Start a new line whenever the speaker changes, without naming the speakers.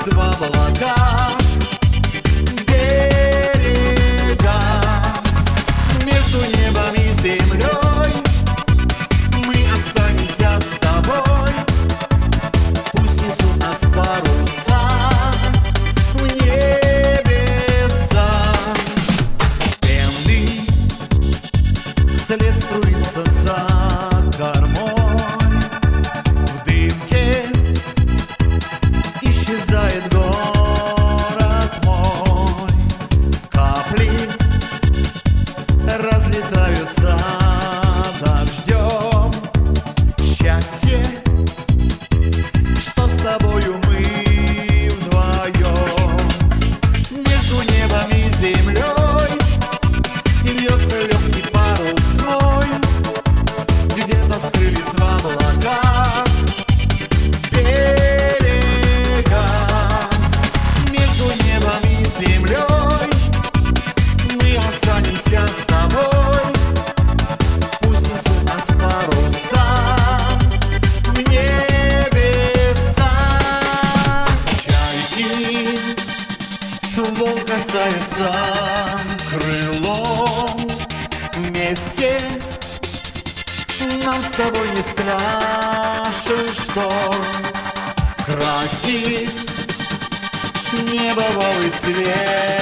скрылись в облаках берега. Между небом и землей мы останемся с тобой. Пусть несут нас паруса в небеса. Пенный след струится за кормой. В дымке исчезает город мой. Капли разлетаются дождем. Счастье, что с тобою мы вдвоем. Между небом и землей вьется легкий парусной. Где-то скрылись в облаках берега. Между небом и землей мы останемся с тобой. Пусть несут нас паруса в небеса. Чайки, волк касается крылом. Вместе нам с тобой не страшен шторм. Красив небывалый цвет